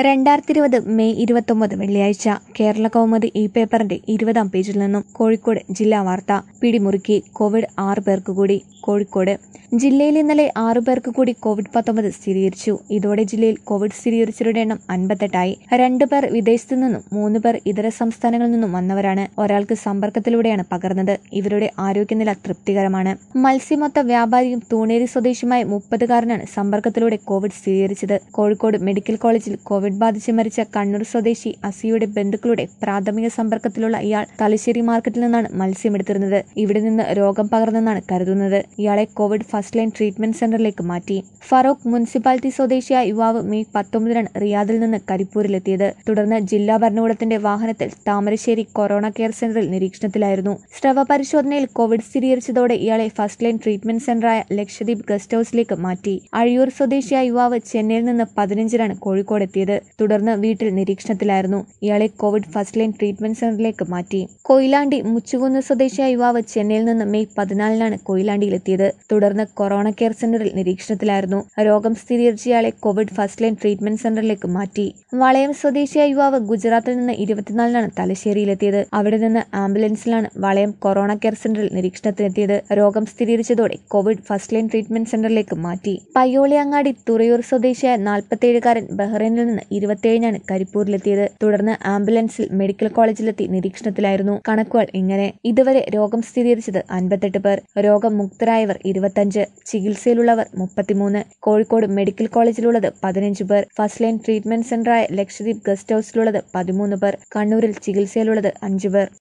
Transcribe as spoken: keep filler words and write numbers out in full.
രണ്ടായിരത്തി ഇരുപത് മെയ് ഇരുപത്തൊമ്പത് വെള്ളിയാഴ്ച കേരള കൗമുദി ഈ പേപ്പറിന്റെ ഇരുപതാം പേജിൽ നിന്നും കോഴിക്കോട് ജില്ലാ വാർത്ത പിടിമുറുക്കി കോവിഡ് ആറ് പേർക്ക് കൂടി കോഴിക്കോട് ജില്ലയിൽ ഇന്നലെ ആറു പേർക്ക് കൂടി കോവിഡ് പത്തൊമ്പത് സ്ഥിരീകരിച്ചു. ഇതോടെ ജില്ലയിൽ കോവിഡ് സ്ഥിരീകരിച്ചവരുടെ എണ്ണം അൻപത്തെട്ടായി. രണ്ടു പേർ വിദേശത്തു നിന്നും മൂന്ന് പേർ ഇതര സംസ്ഥാനങ്ങളിൽ നിന്നും വന്നവരാണ്. ഒരാൾക്ക് സമ്പർക്കത്തിലൂടെയാണ് പകർന്നത്. ഇവരുടെ ആരോഗ്യനില തൃപ്തികരമാണ്. മത്സ്യമൊത്ത വ്യാപാരിയും തൂണേരി സ്വദേശിയുമായ മുപ്പതുകാരനാണ് സമ്പർക്കത്തിലൂടെ കോവിഡ് സ്ഥിരീകരിച്ചത്. കോഴിക്കോട് മെഡിക്കൽ കോളേജിൽ കോവിഡ് ബാധിച്ച് മരിച്ച കണ്ണൂർ സ്വദേശി അസിയുടെ ബന്ധുക്കളുടെ പ്രാഥമിക സമ്പർക്കത്തിലുള്ള ഇയാൾ തലശ്ശേരി മാർക്കറ്റിൽ നിന്നാണ് മത്സ്യമെടുത്തിരുന്നത്. ഇവിടെ നിന്ന് രോഗം പകർന്നെന്നാണ് കരുതുന്നത്. ഇയാളെ കോവിഡ് ഫസ്റ്റ് ലൈൻ ട്രീറ്റ്മെന്റ് സെന്ററിലേക്ക് മാറ്റി. ഫറോക്ക് മുനിസിപ്പാലിറ്റി സ്വദേശിയായ യുവാവ് മെയ് പത്തൊമ്പതിനാണ് റിയാദിൽ നിന്ന് കരിപ്പൂരിലെത്തിയത്. തുടർന്ന് ജില്ലാ ഭരണകൂടത്തിന്റെ വാഹനത്തിൽ താമരശ്ശേരി കൊറോണ കെയർ സെന്ററിൽ നിരീക്ഷണത്തിലായിരുന്നു. സ്രവ പരിശോധനയിൽ കോവിഡ് സ്ഥിരീകരിച്ചതോടെ ഇയാളെ ഫസ്റ്റ് ലൈൻ ട്രീറ്റ്മെന്റ് സെന്ററായ ലക്ഷദ്വീപ് ഗസ്റ്റ് ഹൌസിലേക്ക് മാറ്റി. അഴിയൂർ സ്വദേശിയായ യുവാവ് ചെന്നൈയിൽ നിന്ന് പതിനഞ്ചിനാണ് കോഴിക്കോട് എത്തിയത്. തുടർന്ന് വീട്ടിൽ നിരീക്ഷണത്തിലായിരുന്നു. ഇയാളെ കോവിഡ് ഫസ്റ്റ് ലൈൻ ട്രീറ്റ്മെന്റ് സെന്ററിലേക്ക് മാറ്റി. കൊയിലാണ്ടി മുച്ചുകുന്ന് സ്വദേശിയായ യുവാവ് ചെന്നൈയിൽ നിന്ന് മെയ് പതിനാലിനാണ് കൊയിലാണ്ടിയിലെത്തിയത്. തുടർന്ന് കൊറോണ കെയർ സെന്ററിൽ നിരീക്ഷണത്തിലായിരുന്നു. രോഗം സ്ഥിരീകരിച്ച ഇയാളെ കോവിഡ് ഫസ്റ്റ് ലൈൻ ട്രീറ്റ്മെന്റ് സെന്ററിലേക്ക് മാറ്റി. വളയം സ്വദേശിയായ യുവാവ് ഗുജറാത്തിൽ നിന്ന് ഇരുപത്തിനാലിനാണ് തലശ്ശേരിയിലെത്തിയത്. അവിടെ നിന്ന് ആംബുലൻസിലാണ് വളയം കൊറോണ കെയർ സെന്ററിൽ നിരീക്ഷണത്തിനെത്തിയത്. രോഗം സ്ഥിരീകരിച്ചതോടെ കോവിഡ് ഫസ്റ്റ് ലൈൻ ട്രീറ്റ്മെന്റ് സെന്ററിലേക്ക് മാറ്റി. പയ്യോളിയങ്ങാടി തുറയൂർ സ്വദേശിയായ നാൽപ്പത്തിയേഴുകാരൻ ബഹ്റൈനിൽ നിന്ന് ഇരുപത്തിയേഴിനാണ് കരിപ്പൂരിലെത്തിയത്. തുടർന്ന് ആംബുലൻസിൽ മെഡിക്കൽ കോളേജിലെത്തി നിരീക്ഷണത്തിലായിരുന്നു. കണക്കുകൾ ഇങ്ങനെ: ഇതുവരെ രോഗം സ്ഥിരീകരിച്ചത് അൻപത്തെട്ട് പേർ, രോഗം മുക്തരായവർ ഇരുപത്തഞ്ച്, ചികിത്സയിലുള്ളവർ മുപ്പത്തിമൂന്ന്. കോഴിക്കോട് മെഡിക്കൽ കോളേജിലുള്ളത് പതിനഞ്ച് പേർ, ഫസ്റ്റ് ലൈൻ ട്രീറ്റ്മെന്റ് സെന്ററായ ലക്ഷദ്വീപ് ഗസ്റ്റ് ഹൌസിലുള്ളത് പതിമൂന്ന് പേർ, കണ്ണൂരിൽ ചികിത്സയിലുള്ളത് അഞ്ചു പേർ.